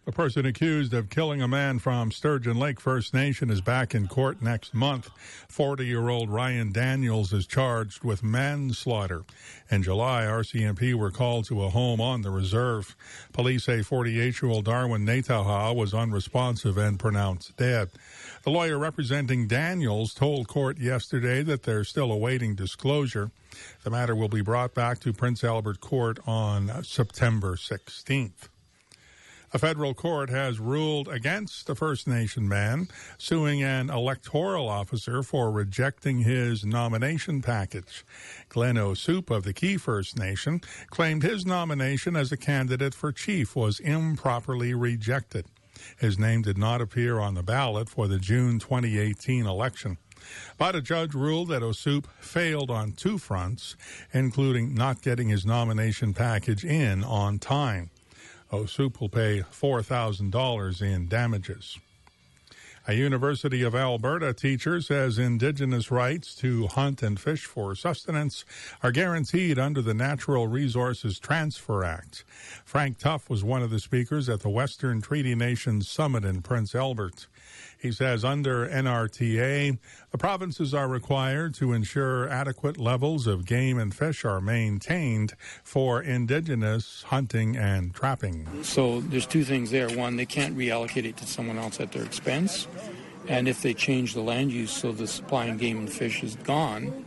The person accused of killing a man from Sturgeon Lake First Nation is back in court next month. 40-year-old Ryan Daniels is charged with manslaughter. In July, RCMP were called to a home on the reserve. Police say 48-year-old Darwin Nataha was unresponsive and pronounced dead. The lawyer representing Daniels told court yesterday that they're still awaiting disclosure. The matter will be brought back to Prince Albert Court on September 16th. A federal court has ruled against a First Nation man suing an electoral officer for rejecting his nomination package. Glenn Ossoop of the Key First Nation claimed his nomination as a candidate for chief was improperly rejected. His name did not appear on the ballot for the June 2018 election. But a judge ruled that Ossoop failed on two fronts, including not getting his nomination package in on time. Ossoop will pay $4,000 in damages. A University of Alberta teacher says Indigenous rights to hunt and fish for sustenance are guaranteed under the Natural Resources Transfer Act. Frank Tuff was one of the speakers at the Western Treaty Nations Summit in Prince Albert. He says under NRTA, the provinces are required to ensure adequate levels of game and fish are maintained for Indigenous hunting and trapping. So there's two things there. One, they can't reallocate it to someone else at their expense. And if they change the land use so the supply of game and fish is gone,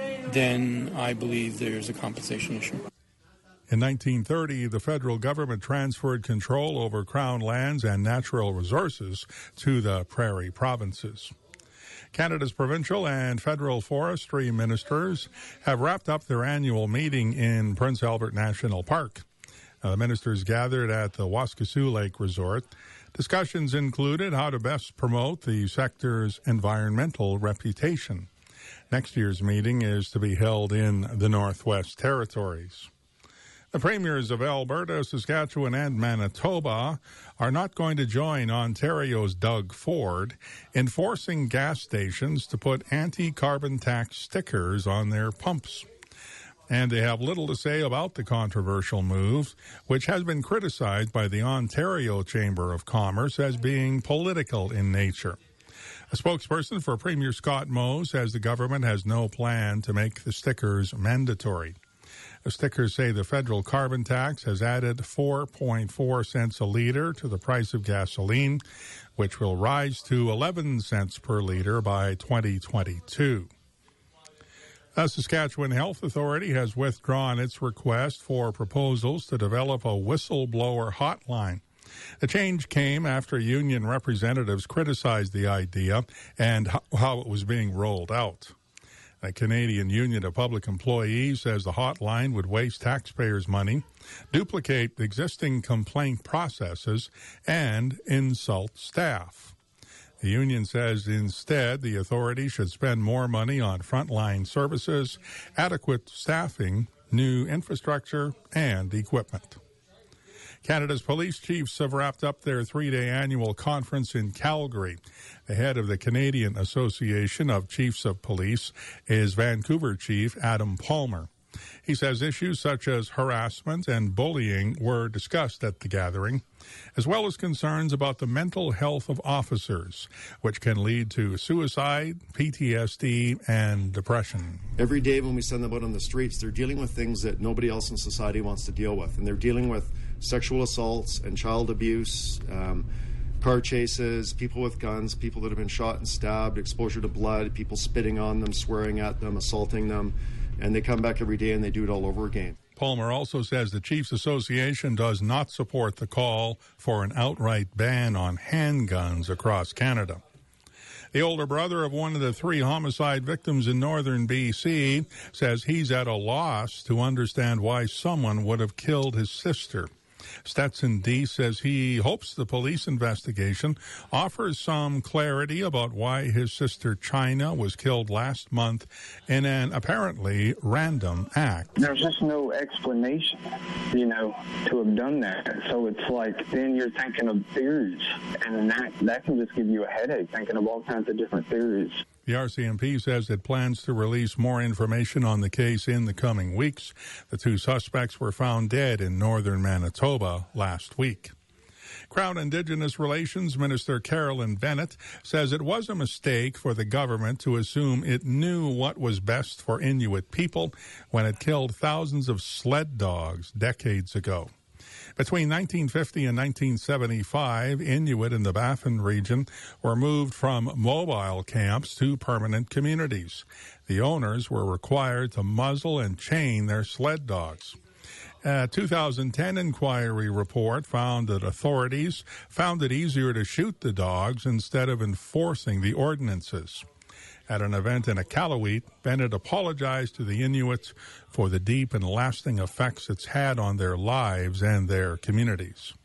then I believe there's a compensation issue. In 1930, the federal government transferred control over Crown lands and natural resources to the prairie provinces. Canada's provincial and federal forestry ministers have wrapped up their annual meeting in Prince Albert National Park. The ministers gathered at the Waskesiu Lake Resort. Discussions included how to best promote the sector's environmental reputation. Next year's meeting is to be held in the Northwest Territories. The premiers of Alberta, Saskatchewan, and Manitoba are not going to join Ontario's Doug Ford in forcing gas stations to put anti-carbon tax stickers on their pumps. And they have little to say about the controversial move, which has been criticized by the Ontario Chamber of Commerce as being political in nature. A spokesperson for Premier Scott Moe says the government has no plan to make the stickers mandatory. The stickers say the federal carbon tax has added 4.4 cents a liter to the price of gasoline, which will rise to 11 cents per liter by 2022. The Saskatchewan Health Authority has withdrawn its request for proposals to develop a whistleblower hotline. The change came after union representatives criticized the idea and how it was being rolled out. The Canadian Union of Public Employees says the hotline would waste taxpayers' money, duplicate existing complaint processes, and insult staff. The union says instead the authority should spend more money on frontline services, adequate staffing, new infrastructure, and equipment. Canada's police chiefs have wrapped up their three-day annual conference in Calgary. The head of the Canadian Association of Chiefs of Police is Vancouver Chief Adam Palmer. He says issues such as harassment and bullying were discussed at the gathering, as well as concerns about the mental health of officers, which can lead to suicide, PTSD, and depression. Every day when we send them out on the streets, they're dealing with things that nobody else in society wants to deal with, and they're dealing with sexual assaults and child abuse, car chases, people with guns, people that have been shot and stabbed, exposure to blood, people spitting on them, swearing at them, assaulting them, and they come back every day and they do it all over again. Palmer also says the Chiefs Association does not support the call for an outright ban on handguns across Canada. The older brother of one of the three homicide victims in northern BC says he's at a loss to understand why someone would have killed his sister. Stetson D. says he hopes the police investigation offers some clarity about why his sister China was killed last month in an apparently random act. There's just no explanation, to have done that. So it's like then you're thinking of theories, and that can just give you a headache thinking of all kinds of different theories. The RCMP says it plans to release more information on the case in the coming weeks. The two suspects were found dead in northern Manitoba last week. Crown Indigenous Relations Minister Carolyn Bennett says it was a mistake for the government to assume it knew what was best for Inuit people when it killed thousands of sled dogs decades ago. Between 1950 and 1975, Inuit in the Baffin region were moved from mobile camps to permanent communities. The owners were required to muzzle and chain their sled dogs. A 2010 inquiry report found that authorities found it easier to shoot the dogs instead of enforcing the ordinances. At an event in Iqaluit, Bennett apologized to the Inuits for the deep and lasting effects it's had on their lives and their communities.